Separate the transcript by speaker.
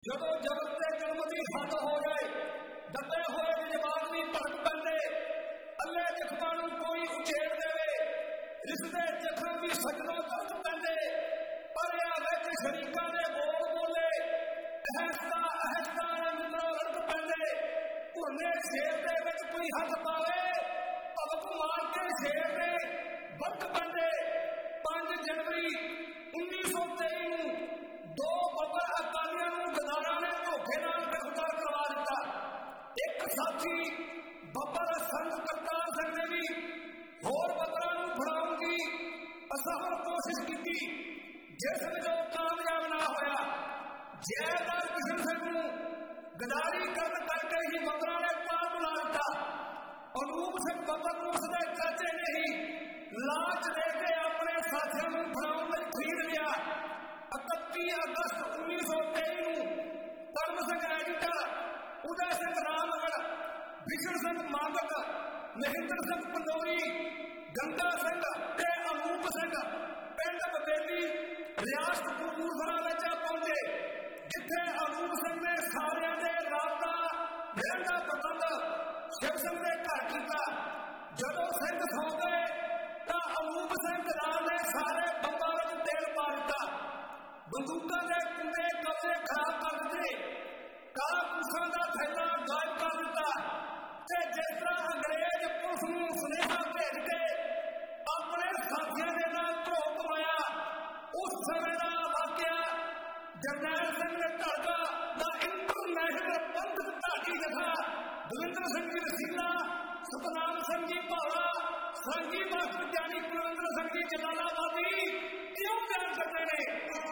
Speaker 1: जदों जगत के जन्म की हद हो जाए दबे हुए जवाब भी भड़क पैंदे अल्ले जख्मां नूं कोई उछेड़ देवे रिश्ते जख्म भी सजनों दर्द पैंदे पर विच शरीकां दे बोल बोले अहस्ता अहस्ता मित्रों रंग पैंदे भुरने शेर दे विच कोई हद पावे भवक मार के शेर दे वक्त पैंदे 5 जनवरी 1923 नूं 2 बब्बर अकालियां नूं गदारां ने धोखे नाल गिरफ्तार करवा दिता। एक साथी बब्बर संघ करतार सिंह ने भी होर बब्बरां नूं फड़ाउण दी असफल कोशिश की जिस विच ओह कामयाब ना होया। जयदार किशन सिंह नूं गदारी करन करके ही बब्बरां ने पार बुला दिता। अनूप सिंह बब्बर नूं उसदे चाचे ने ही लाच दे के अपने साथियों नूं फड़ाउण लई खरीद लिया। 31 अगस्त 1923 नूं धर्म सिंह एडिटर उदय सिंह रामगढ़ बिशन सिंह मांगक महेंद्र सिंह पंडोरी गंगा सिंह ते अनूप सिंह पिंड बबेली रियासत कपूरथला विच पहुंचे जिथे अनूप सिंह ने सारियां दे राबता मिलण दा प्रबंध शिव सिंह दे घर कीता। जदों सिंह सौ गए तां अनूप सिंह गदार ने सारे बंबां विच तेल पा दिता। बंदूकां दे कुंडे कब्जे खराब कर दिते कारतूसां दा थैला गायब कर दिता ते जिस तरह अंग्रेज पुलिस नूं सुनेहा भेज के अपने साथियों के नाल धरोह पवाया उस समय का वाकिया जरनैल सिंह ने ढाका दा इंटरनेशनल पंथ ढाडी जथा दविंद्र सिंह जी रसीला सतनाम सिंह जी भावा सांगी मास्टर जानी कुलविंदर सिंह जी जलालाबादी क्यों बयान करते हैं।